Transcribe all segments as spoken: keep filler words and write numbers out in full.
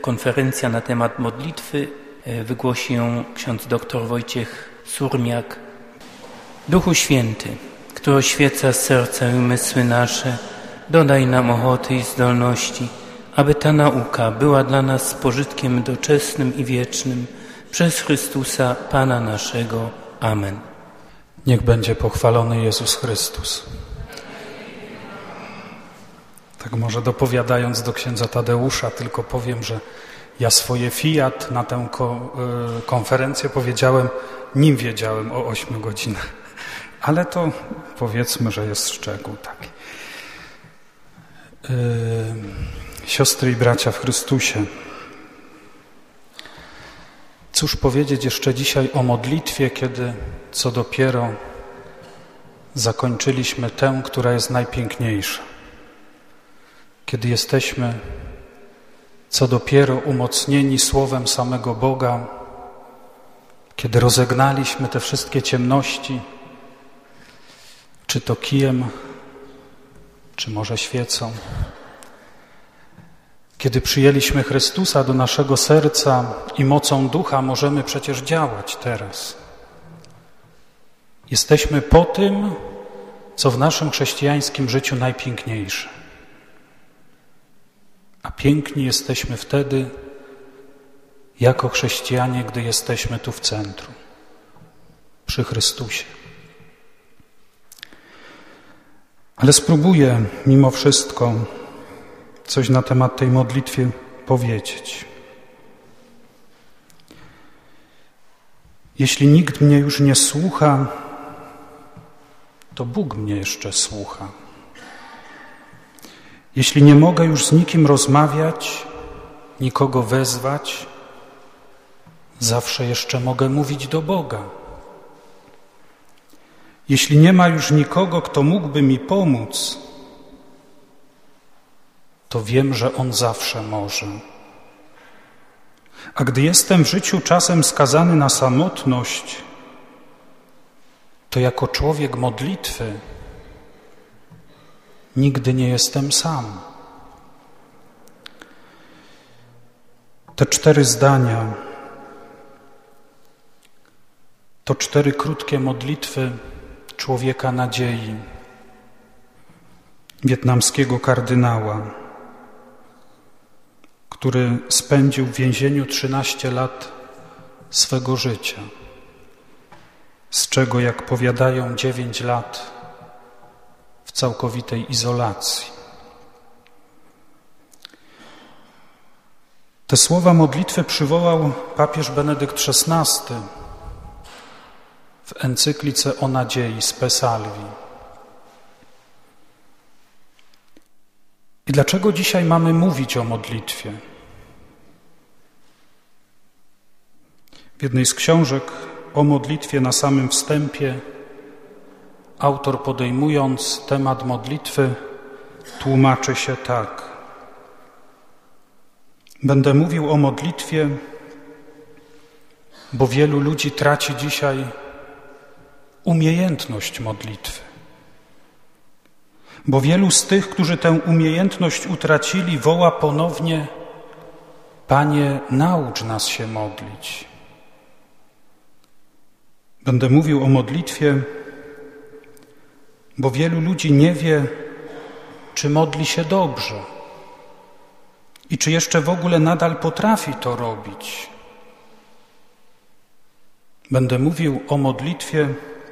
konferencja na temat modlitwy. Wygłosi ją ksiądz dr Wojciech Surmiak. Duchu Święty, który oświeca serca i umysły nasze, dodaj nam ochoty i zdolności, aby ta nauka była dla nas pożytkiem doczesnym i wiecznym, przez Chrystusa Pana naszego. Amen. Niech będzie pochwalony Jezus Chrystus. Tak może dopowiadając do księdza Tadeusza, tylko powiem, że ja swoje fiat na tę konferencję powiedziałem, nim wiedziałem o ośmiu godzinach. Ale to powiedzmy, że jest szczegół taki. Yy, siostry i bracia w Chrystusie, cóż powiedzieć jeszcze dzisiaj o modlitwie, kiedy co dopiero zakończyliśmy tę, która jest najpiękniejsza. Kiedy jesteśmy co dopiero umocnieni słowem samego Boga, kiedy rozegnaliśmy te wszystkie ciemności, czy to kijem, czy może świecą, kiedy przyjęliśmy Chrystusa do naszego serca i mocą Ducha możemy przecież działać teraz. Jesteśmy po tym, co w naszym chrześcijańskim życiu najpiękniejsze. A piękni jesteśmy wtedy, jako chrześcijanie, gdy jesteśmy tu w centrum, przy Chrystusie. Ale spróbuję mimo wszystko coś na temat tej modlitwy powiedzieć. Jeśli nikt mnie już nie słucha, to Bóg mnie jeszcze słucha. Jeśli nie mogę już z nikim rozmawiać, nikogo wezwać, zawsze jeszcze mogę mówić do Boga. Jeśli nie ma już nikogo, kto mógłby mi pomóc, to wiem, że On zawsze może. A gdy jestem w życiu czasem skazany na samotność, to jako człowiek modlitwy nigdy nie jestem sam. Te cztery zdania to cztery krótkie modlitwy człowieka nadziei, wietnamskiego kardynała, który spędził w więzieniu trzynaście lat swego życia, z czego, jak powiadają, dziewięć lat w całkowitej izolacji. Te słowa modlitwy przywołał papież Benedykt szesnasty w encyklice o nadziei Spe Salvi. I dlaczego dzisiaj mamy mówić o modlitwie? W jednej z książek o modlitwie na samym wstępie autor, podejmując temat modlitwy, tłumaczy się tak. Będę mówił o modlitwie, bo wielu ludzi traci dzisiaj umiejętność modlitwy. Bo wielu z tych, którzy tę umiejętność utracili, woła ponownie: Panie, naucz nas się modlić. Będę mówił o modlitwie, bo wielu ludzi nie wie, czy modli się dobrze i czy jeszcze w ogóle nadal potrafi to robić. Będę mówił o modlitwie,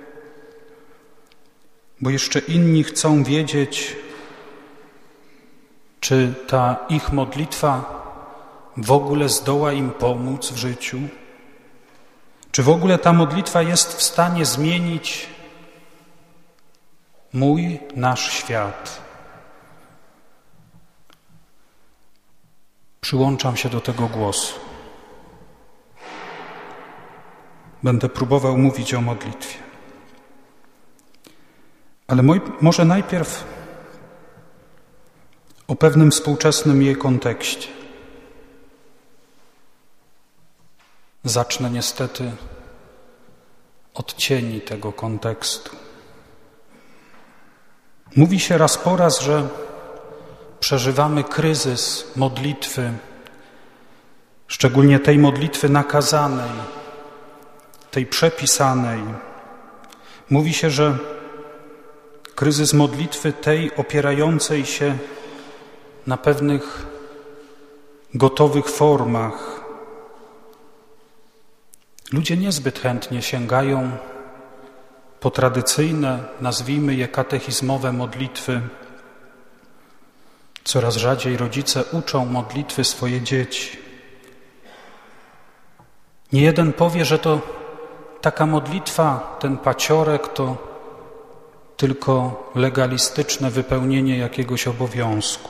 bo jeszcze inni chcą wiedzieć, czy ta ich modlitwa w ogóle zdoła im pomóc w życiu, czy w ogóle ta modlitwa jest w stanie zmienić mój, nasz świat. Przyłączam się do tego głosu. Będę próbował mówić o modlitwie. Ale moi, może najpierw o pewnym współczesnym jej kontekście. Zacznę niestety od cieni tego kontekstu. Mówi się raz po raz, że przeżywamy kryzys modlitwy szczególnie tej modlitwy nakazanej, tej przepisanej. Mówi się, że kryzys modlitwy tej opierającej się na pewnych gotowych formach. Ludzie niezbyt chętnie sięgają po tradycyjne, nazwijmy je katechizmowe modlitwy. Coraz rzadziej rodzice uczą modlitwy swoje dzieci. Niejeden powie, że to taka modlitwa, ten paciorek to tylko legalistyczne wypełnienie jakiegoś obowiązku.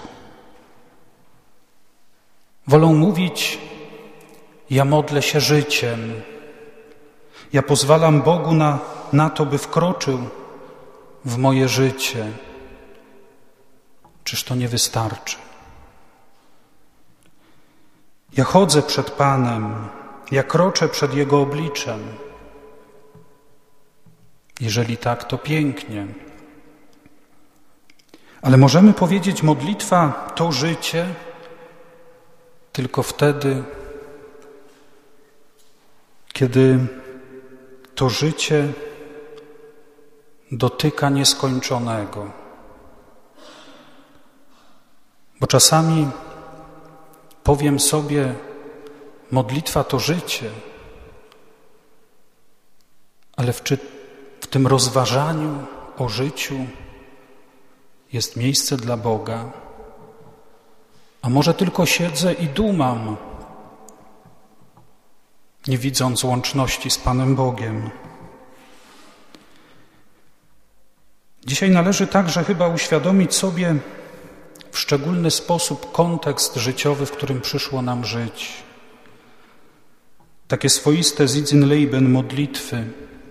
Wolą mówić: ja modlę się życiem, ja pozwalam Bogu na, na to, by wkroczył w moje życie. Czyż to nie wystarczy? Ja chodzę przed Panem, ja kroczę przed Jego obliczem. Jeżeli tak, to pięknie. Ale możemy powiedzieć, modlitwa to życie tylko wtedy, kiedy to życie dotyka nieskończonego. Bo czasami powiem sobie, modlitwa to życie, ale w, czy, w tym rozważaniu o życiu jest miejsce dla Boga, a może tylko siedzę i dumam, nie widząc łączności z Panem Bogiem. Dzisiaj należy także chyba uświadomić sobie w szczególny sposób kontekst życiowy, w którym przyszło nam żyć. Takie swoiste Sitzenleben, modlitwy.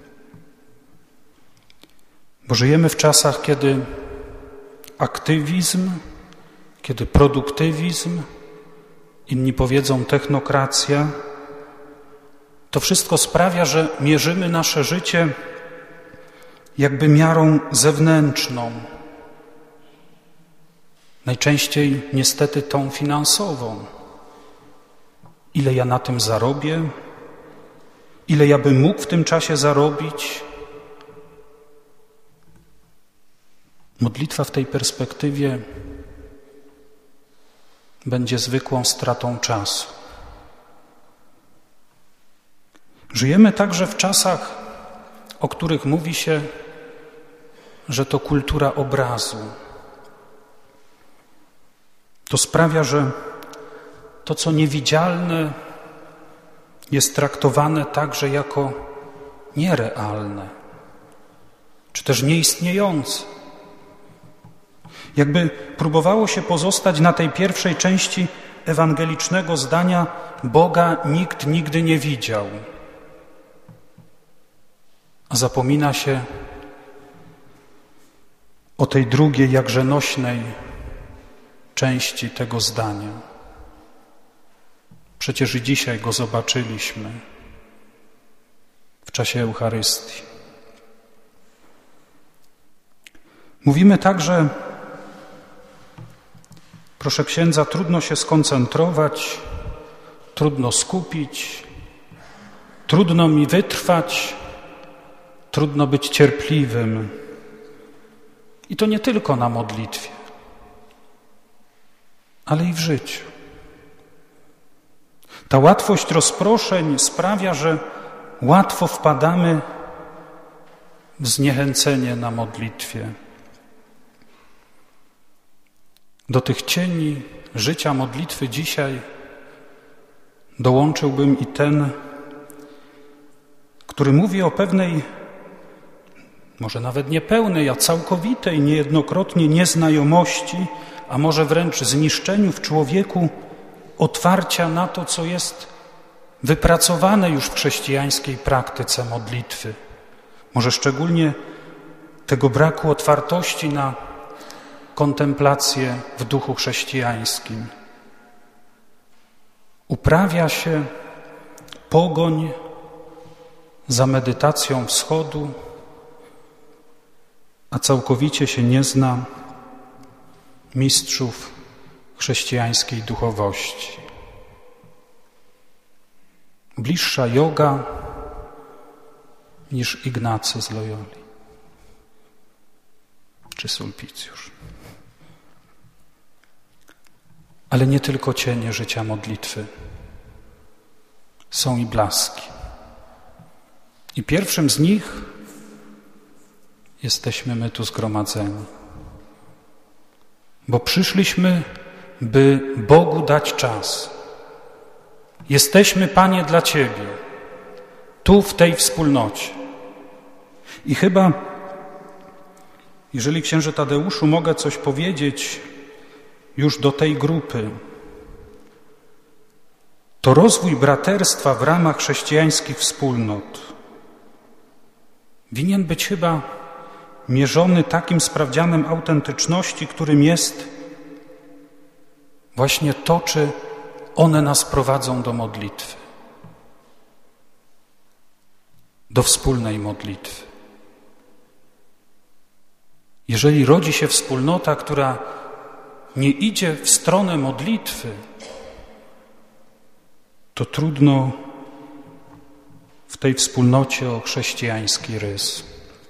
Bo żyjemy w czasach, kiedy aktywizm, kiedy produktywizm, inni powiedzą technokracja, to wszystko sprawia, że mierzymy nasze życie jakby miarą zewnętrzną. Najczęściej niestety tą finansową. Ile ja na tym zarobię? Ile ja bym mógł w tym czasie zarobić? Modlitwa w tej perspektywie będzie zwykłą stratą czasu. Żyjemy także w czasach, o których mówi się, że to kultura obrazu. To sprawia, że to, co niewidzialne, jest traktowane także jako nierealne, czy też nieistniejące. Jakby próbowało się pozostać na tej pierwszej części ewangelicznego zdania: Boga nikt nigdy nie widział. A zapomina się o tej drugiej, jakże nośnej części tego zdania. Przecież i dzisiaj Go zobaczyliśmy w czasie Eucharystii. Mówimy także, proszę księdza, trudno się skoncentrować, trudno skupić, trudno mi wytrwać, trudno być cierpliwym. I to nie tylko na modlitwie, ale i w życiu. Ta łatwość rozproszeń sprawia, że łatwo wpadamy w zniechęcenie na modlitwie. Do tych cieni życia modlitwy dzisiaj dołączyłbym i ten, który mówi o pewnej, może nawet nie pełnej, a całkowitej, niejednokrotnie nieznajomości, a może wręcz zniszczeniu w człowieku otwarcia na to, co jest wypracowane już w chrześcijańskiej praktyce modlitwy. Może szczególnie tego braku otwartości na kontemplację w duchu chrześcijańskim. Uprawia się pogoń za medytacją wschodu, a całkowicie się nie zna mistrzów chrześcijańskiej duchowości. bliższa joga niż Ignacy z Loyoli czy Sulpicjusz. Ale nie tylko cienie życia modlitwy. Są i blaski. I pierwszym z nich jesteśmy my tu zgromadzeni. Bo przyszliśmy, by Bogu dać czas. Jesteśmy, Panie, dla Ciebie, tu w tej wspólnocie. I chyba, jeżeli księże Tadeuszu mogę coś powiedzieć już do tej grupy, to rozwój braterstwa w ramach chrześcijańskich wspólnot winien być chyba mierzony takim sprawdzianem autentyczności, którym jest właśnie to, czy one nas prowadzą do modlitwy, do wspólnej modlitwy. Jeżeli rodzi się wspólnota, która nie idzie w stronę modlitwy, to trudno w tej wspólnocie o chrześcijański rys.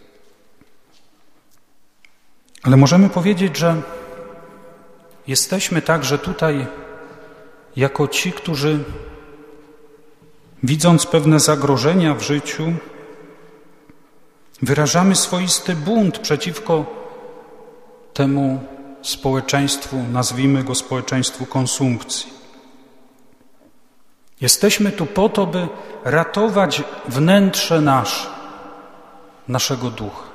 Ale możemy powiedzieć, że jesteśmy także tutaj jako ci, którzy widząc pewne zagrożenia w życiu, wyrażamy swoisty bunt przeciwko temu społeczeństwu, nazwijmy go społeczeństwu konsumpcji. Jesteśmy tu po to, by ratować wnętrze nasze, naszego ducha.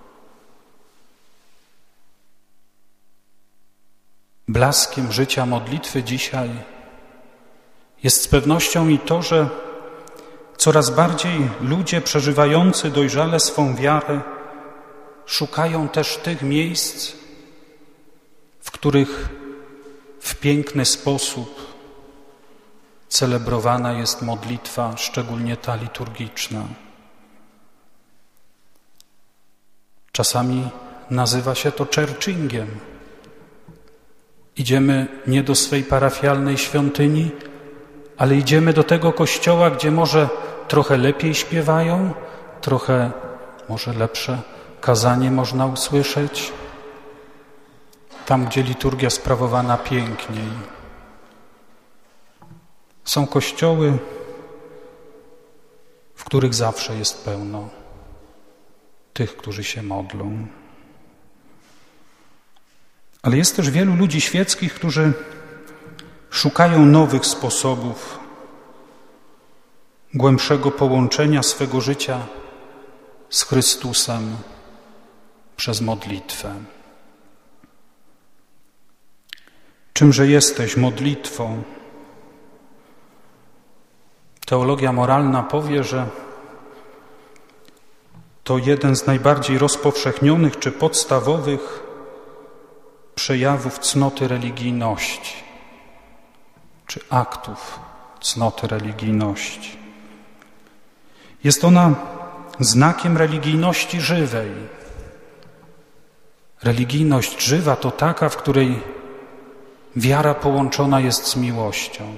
Blaskiem życia modlitwy dzisiaj jest z pewnością i to, że coraz bardziej ludzie przeżywający dojrzale swą wiarę szukają też tych miejsc, w których w piękny sposób celebrowana jest modlitwa, szczególnie ta liturgiczna. Czasami nazywa się to churchingiem. Idziemy nie do swej parafialnej świątyni, ale idziemy do tego kościoła, gdzie może trochę lepiej śpiewają, trochę może lepsze kazanie można usłyszeć. Tam, gdzie liturgia sprawowana piękniej. Są kościoły, w których zawsze jest pełno tych, którzy się modlą. Ale jest też wielu ludzi świeckich, którzy szukają nowych sposobów głębszego połączenia swego życia z Chrystusem przez modlitwę. Czymże jesteś modlitwą? Teologia moralna powie, że to jeden z najbardziej rozpowszechnionych czy podstawowych przejawów cnoty religijności, czy aktów cnoty religijności. Jest ona znakiem religijności żywej. Religijność żywa to taka, w której wiara połączona jest z miłością.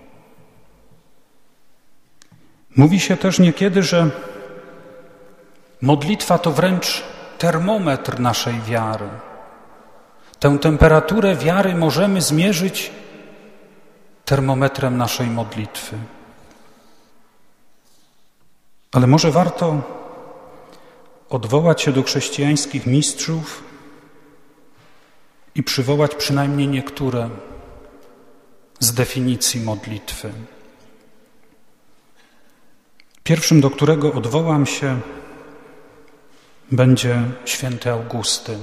Mówi się też niekiedy, że modlitwa to wręcz termometr naszej wiary. Tę temperaturę wiary możemy zmierzyć termometrem naszej modlitwy. Ale może warto odwołać się do chrześcijańskich mistrzów i przywołać przynajmniej niektóre z definicji modlitwy. Pierwszym, do którego odwołam się, będzie święty Augustyn.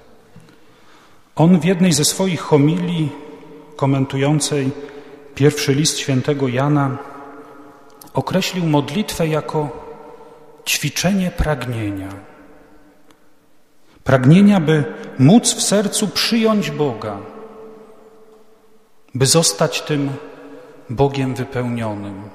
On w jednej ze swoich homilii komentującej pierwszy list świętego Jana określił modlitwę jako ćwiczenie pragnienia. Pragnienia, by móc w sercu przyjąć Boga, by zostać tym Bogiem wypełnionym.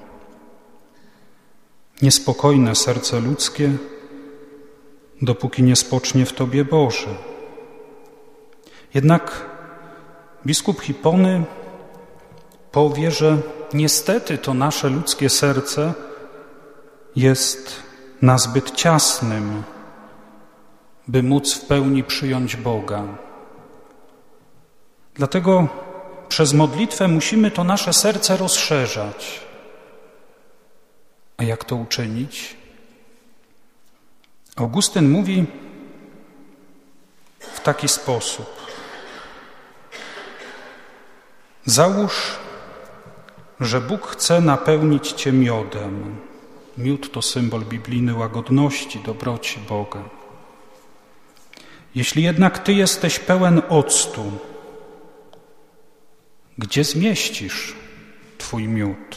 Niespokojne serce ludzkie, dopóki nie spocznie w Tobie Boże. Jednak biskup Hipony powie, że niestety to nasze ludzkie serce jest nazbyt ciasnym, by móc w pełni przyjąć Boga. Dlatego przez modlitwę musimy to nasze serce rozszerzać. A jak to uczynić? Augustyn mówi w taki sposób. Załóż, że Bóg chce napełnić cię miodem. Miód to symbol biblijny łagodności, dobroci Boga. Jeśli jednak ty jesteś pełen octu, gdzie zmieścisz twój miód?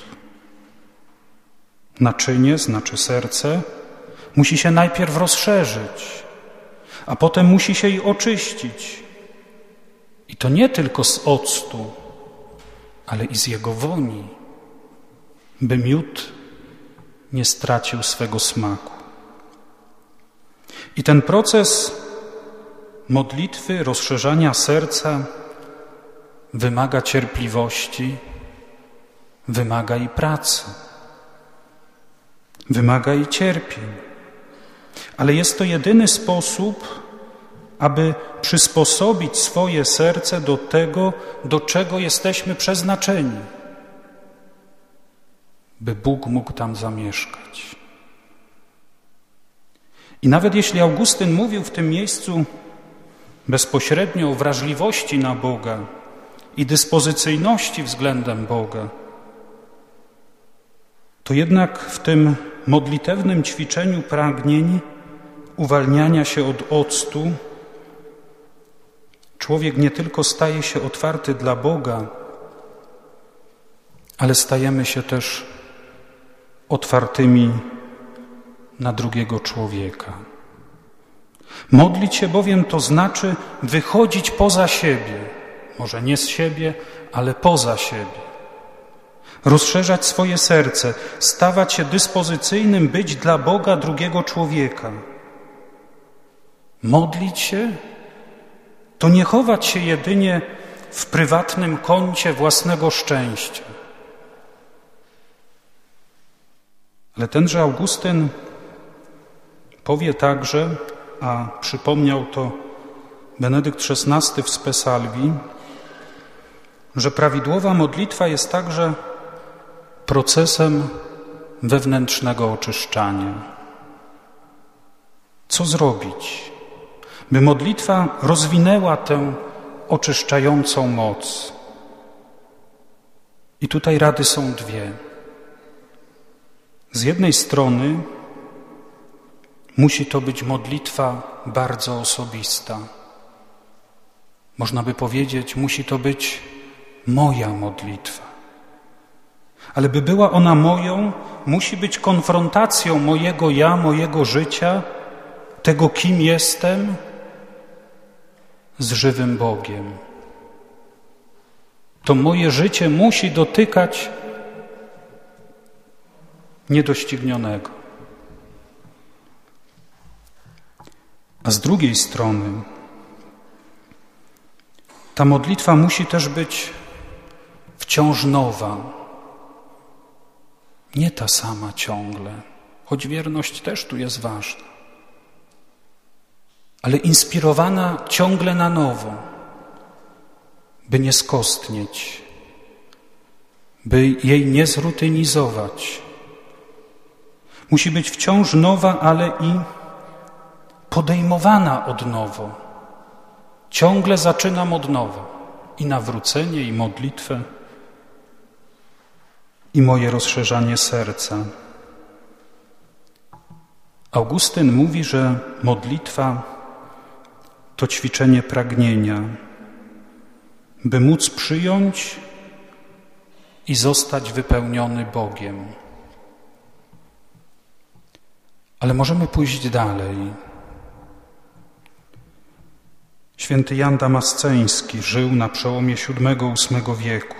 Naczynie, znaczy serce, musi się najpierw rozszerzyć, a potem musi się i oczyścić. I to nie tylko z octu, ale i z jego woni, by miód nie stracił swego smaku. I ten proces modlitwy, rozszerzania serca wymaga cierpliwości, wymaga i pracy, wymaga i cierpień. Ale jest to jedyny sposób, aby przysposobić swoje serce do tego, do czego jesteśmy przeznaczeni, by Bóg mógł tam zamieszkać. I nawet jeśli Augustyn mówił w tym miejscu bezpośrednio o wrażliwości na Boga i dyspozycyjności względem Boga, to jednak w tym modlitewnym ćwiczeniu pragnień uwalniania się od octu człowiek nie tylko staje się otwarty dla Boga, ale stajemy się też otwartymi na drugiego człowieka. Modlić się bowiem to znaczy wychodzić poza siebie, może nie z siebie, ale poza siebie. Rozszerzać swoje serce, stawać się dyspozycyjnym, być dla Boga drugiego człowieka. Modlić się to nie chować się jedynie w prywatnym kącie własnego szczęścia. Ale tenże Augustyn powie także, a przypomniał to Benedykt szesnasty w Spe Salvi, że prawidłowa modlitwa jest także procesem wewnętrznego oczyszczania. Co zrobić, by modlitwa rozwinęła tę oczyszczającą moc? I tutaj rady są dwie. Z jednej strony musi to być modlitwa bardzo osobista. Można by powiedzieć, musi to być moja modlitwa. Ale by była ona moją, musi być konfrontacją mojego ja, mojego życia, tego kim jestem, z żywym Bogiem. To moje życie musi dotykać niedoścignionego. A z drugiej strony ta modlitwa musi też być wciąż nowa. Nie ta sama ciągle, choć wierność też tu jest ważna, ale inspirowana ciągle na nowo, by nie skostnieć, by jej nie zrutynizować. Musi być wciąż nowa, ale i podejmowana od nowa. Ciągle zaczynam od nowa i nawrócenie, i modlitwę, i moje rozszerzanie serca. Augustyn mówi, że modlitwa to ćwiczenie pragnienia, by móc przyjąć i zostać wypełniony Bogiem. Ale możemy pójść dalej. Święty Jan Damasceński żył na przełomie siódmego ósmego wieku.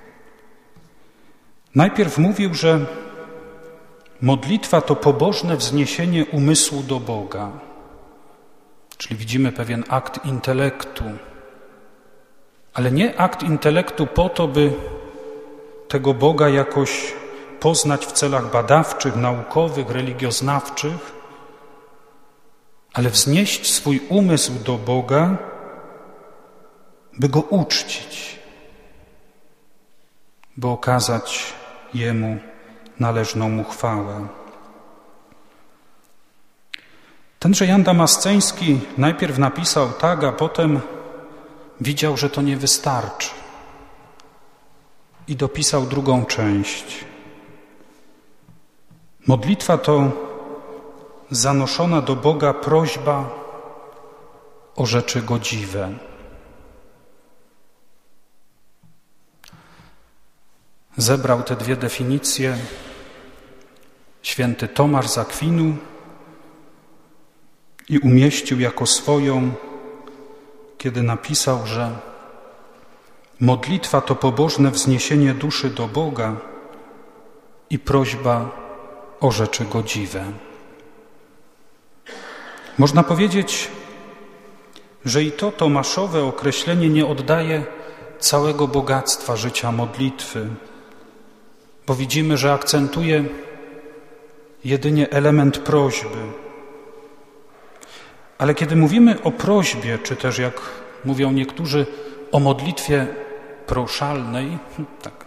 Najpierw mówił, że modlitwa to pobożne wzniesienie umysłu do Boga. Czyli widzimy pewien akt intelektu, ale nie akt intelektu po to, by tego Boga jakoś poznać w celach badawczych, naukowych, religioznawczych, ale wznieść swój umysł do Boga, by Go uczcić, by okazać Jemu należną Mu chwałę. Tenże Jan Damasceński najpierw napisał tak, a potem widział, że to nie wystarczy i dopisał drugą część. Modlitwa to zanoszona do Boga prośba o rzeczy godziwe. Zebrał te dwie definicje święty Tomasz z Akwinu i umieścił jako swoją, kiedy napisał, że modlitwa to pobożne wzniesienie duszy do Boga i prośba o rzeczy godziwe. Można powiedzieć, że i to tomaszowe określenie nie oddaje całego bogactwa życia modlitwy, bo widzimy, że akcentuje jedynie element prośby. Ale kiedy mówimy o prośbie, czy też jak mówią niektórzy o modlitwie proszalnej, tak,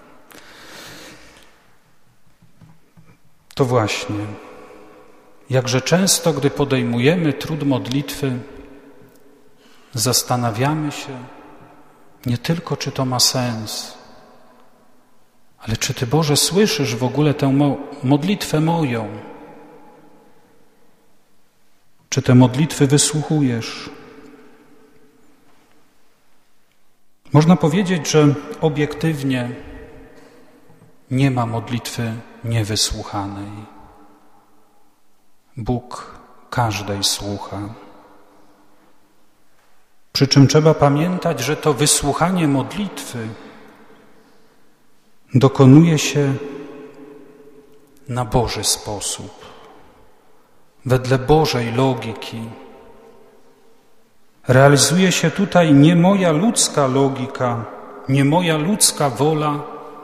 to właśnie, jakże często, gdy podejmujemy trud modlitwy, zastanawiamy się nie tylko, czy to ma sens, ale czy Ty, Boże, słyszysz w ogóle tę mo- modlitwę moją? Czy te modlitwy wysłuchujesz? Można powiedzieć, że obiektywnie nie ma modlitwy niewysłuchanej. Bóg każdej słucha. Przy czym trzeba pamiętać, że to wysłuchanie modlitwy dokonuje się na Boży sposób, wedle Bożej logiki. Realizuje się tutaj nie moja ludzka logika, nie moja ludzka wola,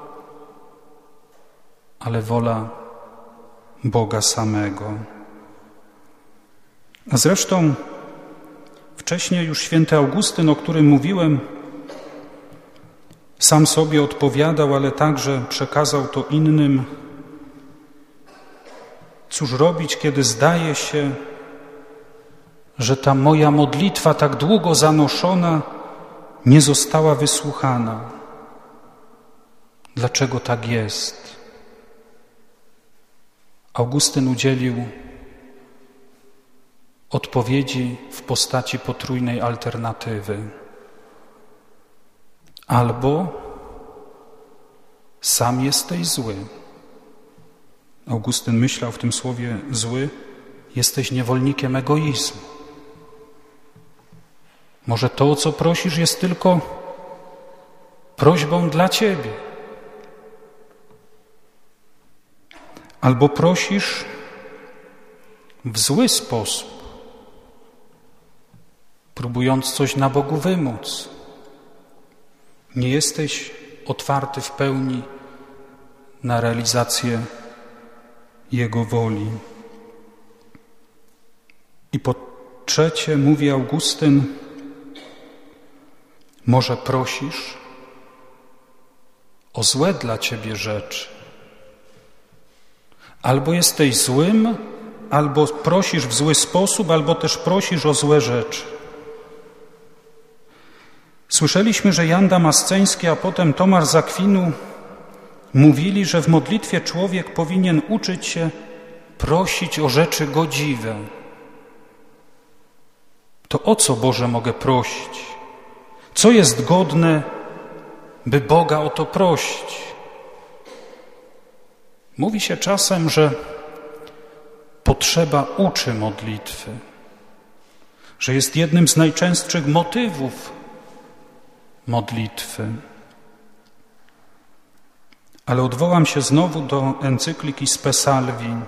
ale wola Boga samego. A zresztą wcześniej już święty Augustyn, o którym mówiłem, sam sobie odpowiadał, ale także przekazał to innym. Cóż robić, kiedy zdaje się, że ta moja modlitwa tak długo zanoszona nie została wysłuchana? Dlaczego tak jest? Augustyn udzielił odpowiedzi w postaci potrójnej alternatywy. Albo sam jesteś zły. Augustyn myślał w tym słowie zły, jesteś niewolnikiem egoizmu. Może to, o co prosisz, jest tylko prośbą dla Ciebie. Albo prosisz w zły sposób, próbując coś na Bogu wymóc. Nie jesteś otwarty w pełni na realizację Jego woli. I po trzecie, mówi Augustyn, może prosisz o złe dla Ciebie rzeczy. Albo jesteś złym, albo prosisz w zły sposób, albo też prosisz o złe rzeczy. Słyszeliśmy, że Jan Damasceński, a potem Tomasz z Akwinu mówili, że w modlitwie człowiek powinien uczyć się prosić o rzeczy godziwe. To o co, Boże, mogę prosić? Co jest godne, by Boga o to prosić? Mówi się czasem, że potrzeba uczy modlitwy, że jest jednym z najczęstszych motywów modlitwy. Ale odwołam się znowu do encykliki Spe Salvi.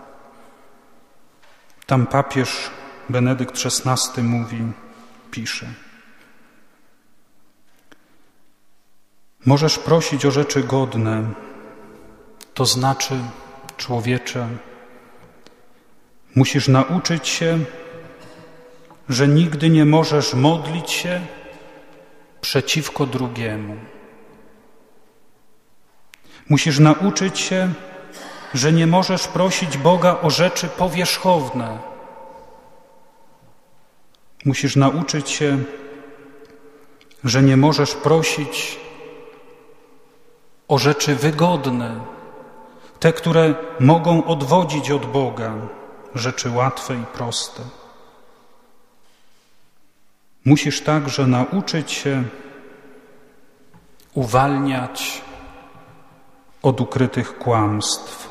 Tam papież Benedykt szesnasty mówi, pisze: Możesz prosić o rzeczy godne, to znaczy, człowiecze, musisz nauczyć się, że nigdy nie możesz modlić się przeciwko drugiemu. Musisz nauczyć się, że nie możesz prosić Boga o rzeczy powierzchowne. Musisz nauczyć się, że nie możesz prosić o rzeczy wygodne, te, które mogą odwodzić od Boga, rzeczy łatwe i proste. Musisz także nauczyć się uwalniać od ukrytych kłamstw,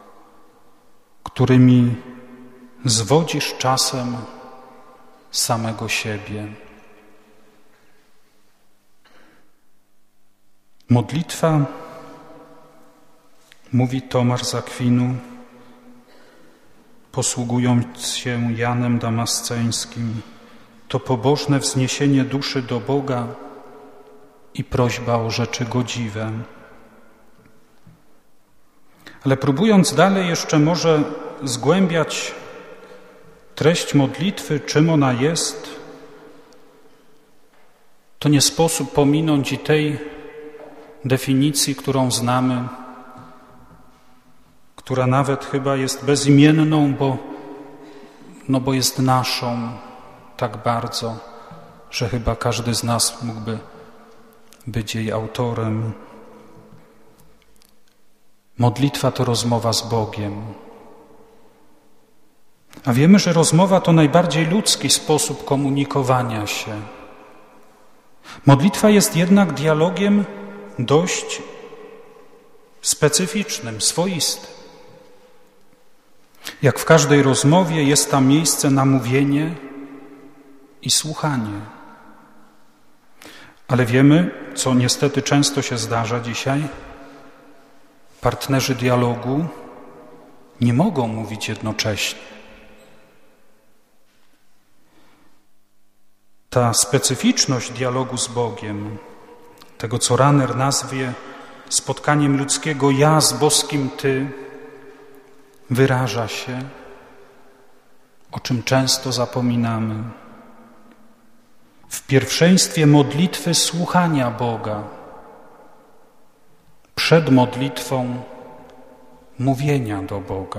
którymi zwodzisz czasem samego siebie. Modlitwa, mówi Tomasz z Akwinu, posługując się Janem Damasceńskim, to pobożne wzniesienie duszy do Boga i prośba o rzeczy godziwe. Ale próbując dalej jeszcze może zgłębiać treść modlitwy, czym ona jest, to nie sposób pominąć i tej definicji, którą znamy, która nawet chyba jest bezimienną, bo, no bo jest naszą tak bardzo, że chyba każdy z nas mógłby być jej autorem. Modlitwa to rozmowa z Bogiem. A wiemy, że rozmowa to najbardziej ludzki sposób komunikowania się. Modlitwa jest jednak dialogiem dość specyficznym, swoistym. Jak w każdej rozmowie jest tam miejsce na mówienie i słuchanie. Ale wiemy, co niestety często się zdarza dzisiaj, partnerzy dialogu nie mogą mówić jednocześnie. Ta specyficzność dialogu z Bogiem, tego co Rahner nazwie spotkaniem ludzkiego ja z boskim ty, wyraża się, o czym często zapominamy, w pierwszeństwie modlitwy słuchania Boga, przed modlitwą mówienia do Boga.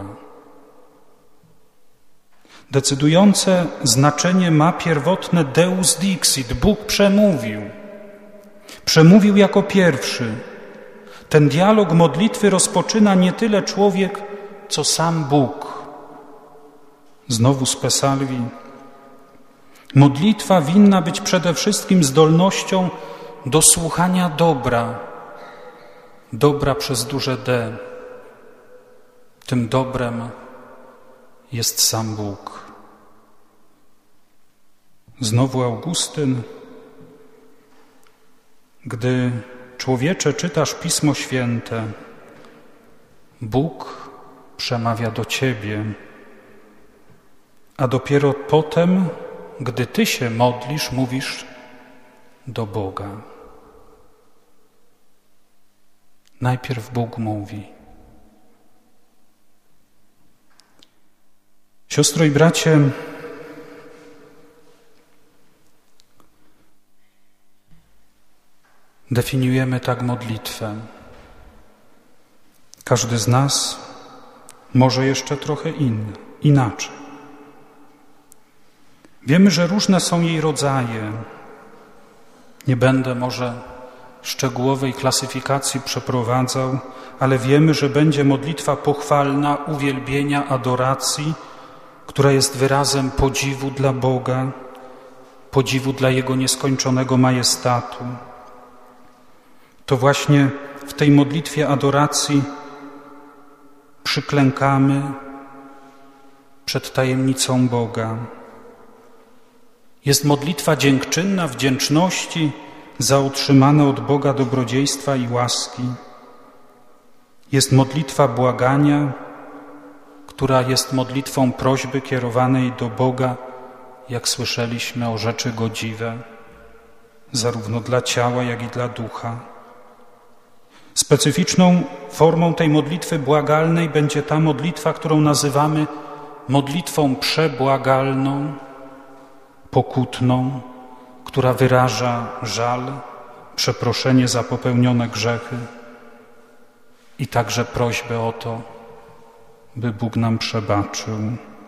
Decydujące znaczenie ma pierwotne Deus Dixit, Bóg przemówił. Przemówił jako pierwszy. Ten dialog modlitwy rozpoczyna nie tyle człowiek, co sam Bóg. Znowu z Pesalwi. Modlitwa winna być przede wszystkim zdolnością do słuchania dobra. Dobra przez duże D. Tym dobrem jest sam Bóg. Znowu Augustyn. Gdy, człowiecze, czytasz Pismo Święte, Bóg przemawia do ciebie, a dopiero potem, gdy ty się modlisz, mówisz do Boga. Najpierw Bóg mówi. Siostro i bracie, definiujemy tak modlitwę. Każdy z nas może jeszcze trochę inny, inaczej. Wiemy, że różne są jej rodzaje. Nie będę może szczegółowej klasyfikacji przeprowadzał, ale wiemy, że będzie modlitwa pochwalna, uwielbienia, adoracji, która jest wyrazem podziwu dla Boga, podziwu dla Jego nieskończonego majestatu. To właśnie w tej modlitwie adoracji przyklękamy przed tajemnicą Boga. Jest modlitwa dziękczynna, wdzięczności za otrzymane od Boga dobrodziejstwa i łaski. Jest modlitwa błagania, która jest modlitwą prośby kierowanej do Boga, jak słyszeliśmy, o rzeczy godziwe, zarówno dla ciała, jak i dla ducha. Specyficzną formą tej modlitwy błagalnej będzie ta modlitwa, którą nazywamy modlitwą przebłagalną, pokutną, która wyraża żal, przeproszenie za popełnione grzechy i także prośbę o to, by Bóg nam przebaczył.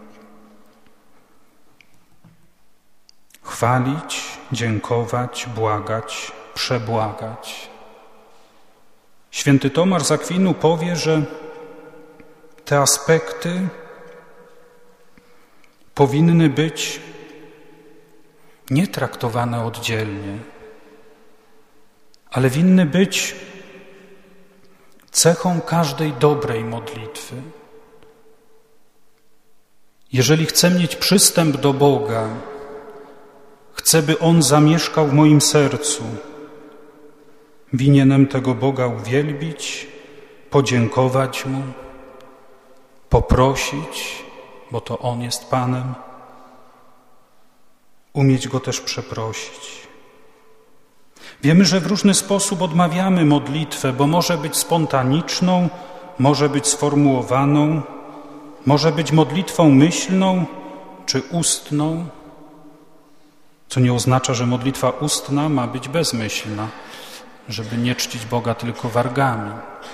Chwalić, dziękować, błagać, przebłagać. Święty Tomasz z Akwinu powie, że te aspekty powinny być nie traktowane oddzielnie, ale winny być cechą każdej dobrej modlitwy. Jeżeli chcę mieć przystęp do Boga, chcę, by On zamieszkał w moim sercu, winienem tego Boga uwielbić, podziękować Mu, poprosić, bo to On jest Panem, umieć Go też przeprosić. Wiemy, że w różny sposób odmawiamy modlitwę, bo może być spontaniczną, może być sformułowaną, może być modlitwą myślną czy ustną, co nie oznacza, że modlitwa ustna ma być bezmyślna, żeby nie czcić Boga tylko wargami.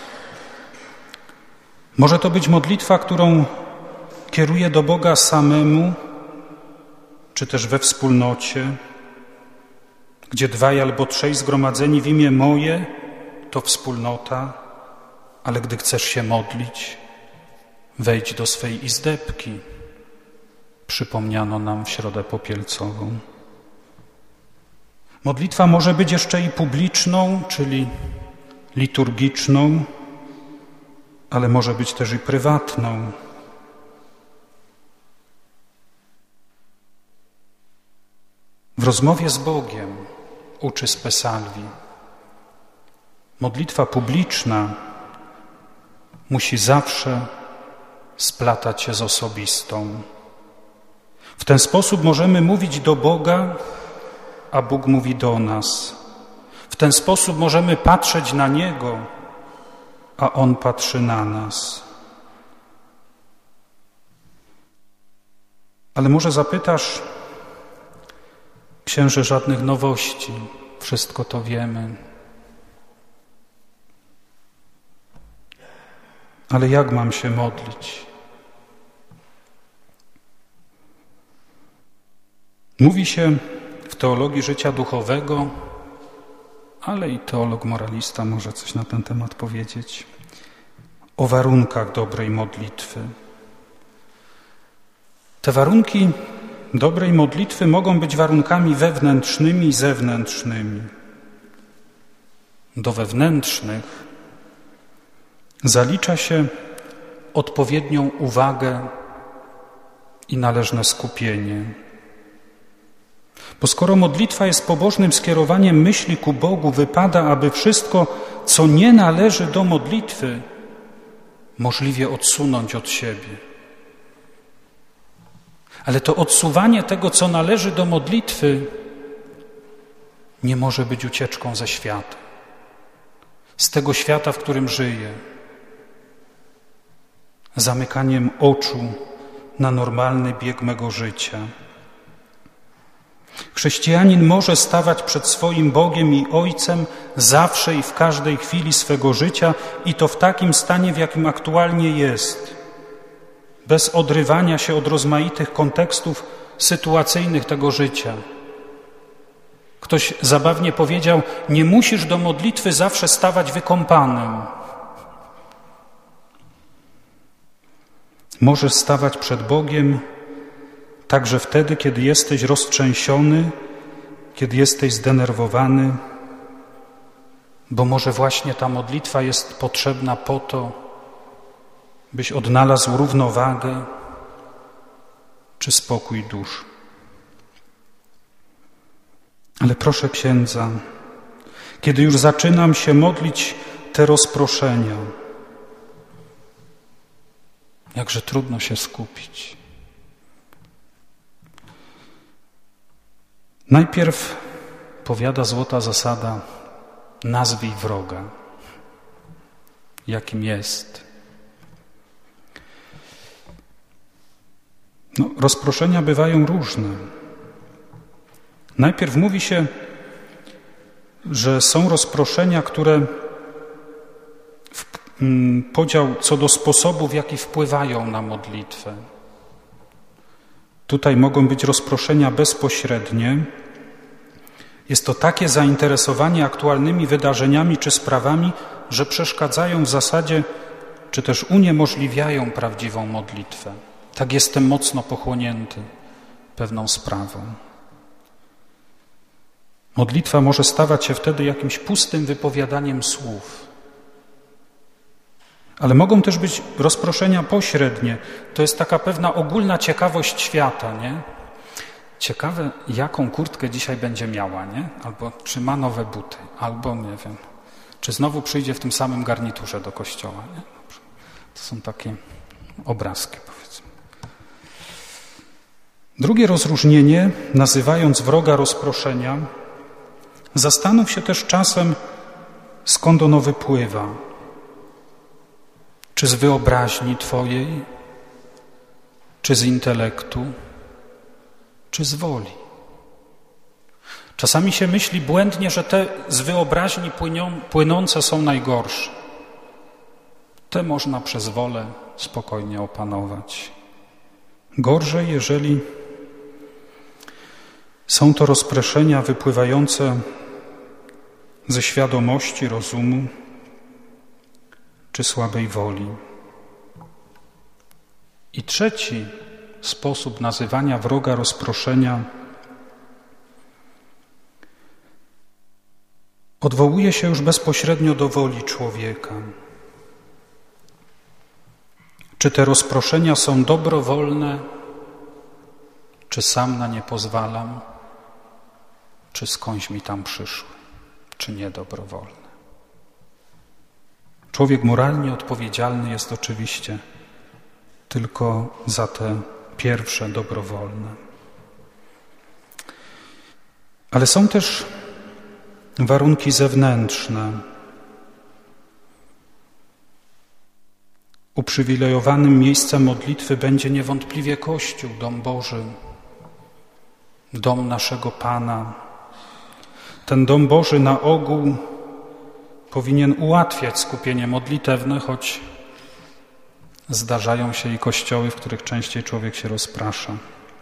Może to być modlitwa, którą kieruję do Boga samemu, czy też we wspólnocie, gdzie dwaj albo trzej zgromadzeni w imię moje, to wspólnota, ale gdy chcesz się modlić, wejdź do swej izdebki, przypomniano nam w Środę Popielcową. Modlitwa może być jeszcze i publiczną, czyli liturgiczną, ale może być też i prywatną. W rozmowie z Bogiem, uczy Spesalvi, modlitwa publiczna musi zawsze splatać się z osobistą. W ten sposób możemy mówić do Boga, a Bóg mówi do nas. W ten sposób możemy patrzeć na Niego, a On patrzy na nas. Ale może zapytasz, księże, żadnych nowości, wszystko to wiemy. Ale jak mam się modlić? Mówi się w teologii życia duchowego, ale i teolog moralista może coś na ten temat powiedzieć, o warunkach dobrej modlitwy. Te warunki dobrej modlitwy mogą być warunkami wewnętrznymi i zewnętrznymi. Do wewnętrznych zalicza się odpowiednią uwagę i należne skupienie. Bo skoro modlitwa jest pobożnym skierowaniem myśli ku Bogu, wypada, aby wszystko, co nie należy do modlitwy, możliwie odsunąć od siebie. Ale to odsuwanie tego, co należy do modlitwy, nie może być ucieczką ze świata. Z tego świata, w którym żyję. Zamykaniem oczu na normalny bieg mego życia. Chrześcijanin może stawać przed swoim Bogiem i Ojcem zawsze i w każdej chwili swego życia i to w takim stanie, w jakim aktualnie jest. Bez odrywania się od rozmaitych kontekstów sytuacyjnych tego życia. Ktoś zabawnie powiedział, nie musisz do modlitwy zawsze stawać wykąpanym. Możesz stawać przed Bogiem także wtedy, kiedy jesteś roztrzęsiony, kiedy jesteś zdenerwowany, bo może właśnie ta modlitwa jest potrzebna po to, byś odnalazł równowagę czy spokój dusz. Ale proszę księdza, kiedy już zaczynam się modlić te rozproszenia, jakże trudno się skupić. Najpierw, powiada złota zasada, nazwij wroga. jakim jest. No, rozproszenia bywają różne. Najpierw mówi się, że są rozproszenia, które w, m, podział co do sposobu, w jaki wpływają na modlitwę. Tutaj mogą być rozproszenia bezpośrednie. Jest to takie zainteresowanie aktualnymi wydarzeniami czy sprawami, że przeszkadzają w zasadzie, czy też uniemożliwiają prawdziwą modlitwę. Tak jestem mocno pochłonięty pewną sprawą. Modlitwa może stawać się wtedy jakimś pustym wypowiadaniem słów. Ale mogą też być rozproszenia pośrednie. To jest taka pewna ogólna ciekawość świata, nie? Ciekawe, jaką kurtkę dzisiaj będzie miała, nie? Albo czy ma nowe buty, albo nie wiem, czy znowu przyjdzie w tym samym garniturze do kościoła, nie? To są takie obrazki, powiedzmy. Drugie rozróżnienie, nazywając wroga rozproszenia, zastanów się też czasem, skąd ono wypływa. Czy z wyobraźni Twojej, czy z intelektu, czy z woli. Czasami się myśli błędnie, że te z wyobraźni płynią, płynące są najgorsze. Te można przez wolę spokojnie opanować. Gorzej, jeżeli są to rozproszenia wypływające ze świadomości, rozumu czy słabej woli. I trzeci sposób nazywania wroga rozproszenia odwołuje się już bezpośrednio do woli człowieka. Czy te rozproszenia są dobrowolne, czy sam na nie pozwalam, czy skądś mi tam przyszły, czy niedobrowolne. Człowiek moralnie odpowiedzialny jest oczywiście tylko za te pierwsze, dobrowolne. Ale są też warunki zewnętrzne. Uprzywilejowanym miejscem modlitwy będzie niewątpliwie Kościół, dom Boży, dom naszego Pana. Ten dom Boży na ogół powinien ułatwiać skupienie modlitewne, choć zdarzają się i kościoły, w których częściej człowiek się rozprasza.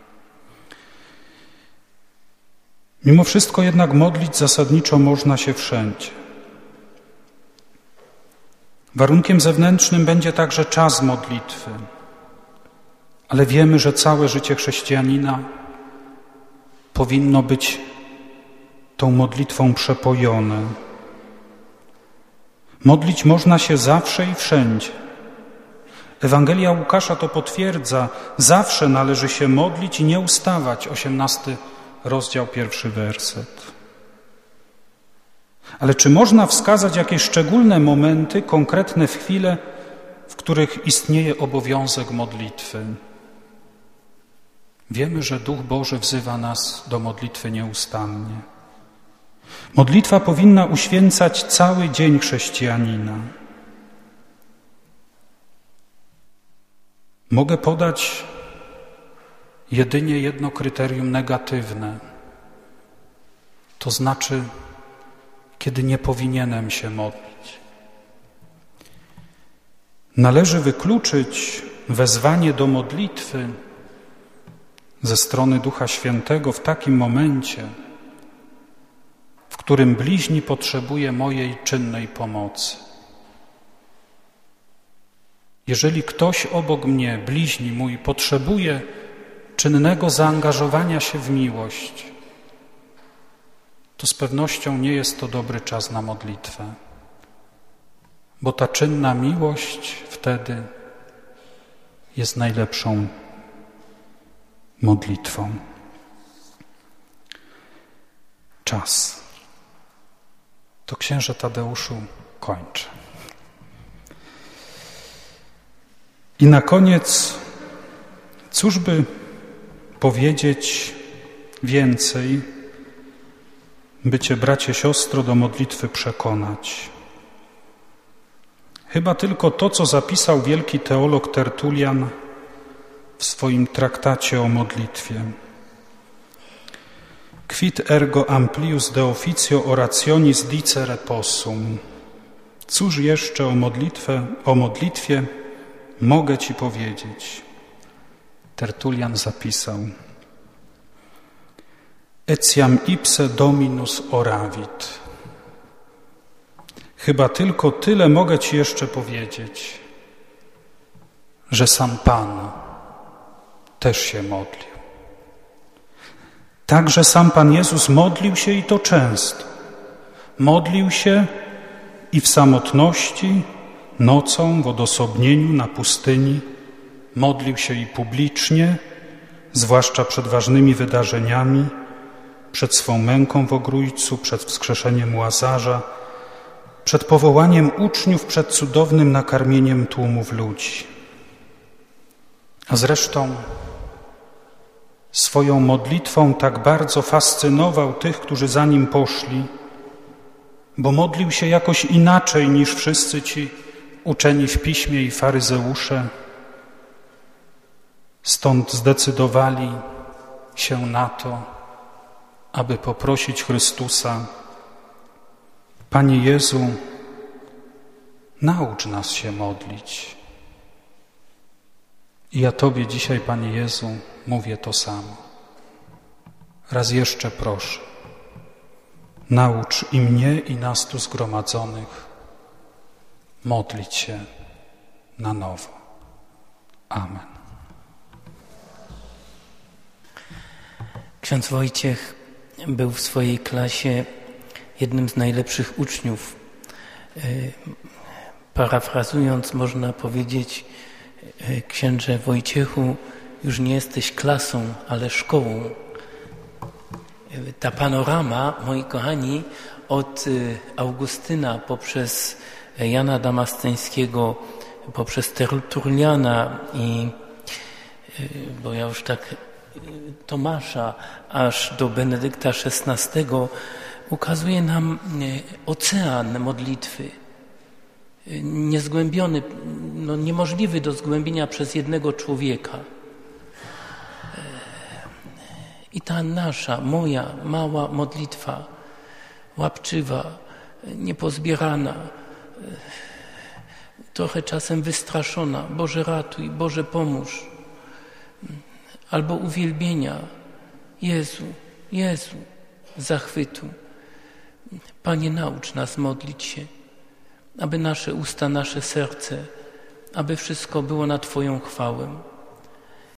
Mimo wszystko jednak modlić zasadniczo można się wszędzie. Warunkiem zewnętrznym będzie także czas modlitwy, ale wiemy, że całe życie chrześcijanina powinno być tą modlitwą przepojone. Modlić można się zawsze i wszędzie. Ewangelia Łukasza to potwierdza. Zawsze należy się modlić i nie ustawać. osiemnasty rozdział, pierwszy werset. Ale czy można wskazać jakieś szczególne momenty, konkretne chwile, w których istnieje obowiązek modlitwy? Wiemy, że Duch Boży wzywa nas do modlitwy nieustannie. Modlitwa powinna uświęcać cały dzień chrześcijanina. Mogę podać jedynie jedno kryterium negatywne. To znaczy, kiedy nie powinienem się modlić. Należy wykluczyć wezwanie do modlitwy ze strony Ducha Świętego w takim momencie, w którym bliźni potrzebuje mojej czynnej pomocy. Jeżeli ktoś obok mnie, bliźni mój, potrzebuje czynnego zaangażowania się w miłość, to z pewnością nie jest to dobry czas na modlitwę, bo ta czynna miłość wtedy jest najlepszą modlitwą. Czas. To księże Tadeuszu kończę. I na koniec, cóż by powiedzieć więcej, by Cię, bracie, siostro, do modlitwy przekonać? Chyba tylko to, co zapisał wielki teolog Tertulian w swoim traktacie o modlitwie. Quid ergo amplius de officio orationis dicere possum. Cóż jeszcze o modlitwę, o modlitwie mogę Ci powiedzieć? Tertulian zapisał: Etiam ipse Dominus oravit. Chyba tylko tyle mogę Ci jeszcze powiedzieć, że sam Pan też się modlił. Także sam Pan Jezus modlił się i to często. Modlił się i w samotności, nocą, w odosobnieniu na pustyni. Modlił się i publicznie, zwłaszcza przed ważnymi wydarzeniami, przed swą męką w Ogrójcu, przed wskrzeszeniem Łazarza, przed powołaniem uczniów, przed cudownym nakarmieniem tłumów ludzi. A zresztą swoją modlitwą tak bardzo fascynował tych, którzy za Nim poszli, bo modlił się jakoś inaczej niż wszyscy ci uczeni w Piśmie i faryzeusze. Stąd zdecydowali się na to, aby poprosić Chrystusa: Panie Jezu, naucz nas się modlić. I ja Tobie dzisiaj, Panie Jezu, mówię to samo. Raz jeszcze proszę, naucz i mnie, i nas tu zgromadzonych modlić się na nowo. Amen. Ksiądz Wojciech był w swojej klasie jednym z najlepszych uczniów. Parafrazując, można powiedzieć: księże Wojciechu, już nie jesteś klasą, ale szkołą. Ta panorama, moi kochani, od Augustyna poprzez Jana Damasceńskiego, poprzez Tertuliana i, bo ja już tak, Tomasza, aż do Benedykta szesnastego, ukazuje nam ocean modlitwy. Niezgłębiony, no niemożliwy do zgłębienia przez jednego człowieka. I ta nasza, moja mała modlitwa, łapczywa, niepozbierana, trochę czasem wystraszona: Boże ratuj, Boże pomóż, albo uwielbienia: Jezu, Jezu, zachwytu. Panie, naucz nas modlić się, aby nasze usta, nasze serce, aby wszystko było na Twoją chwałę.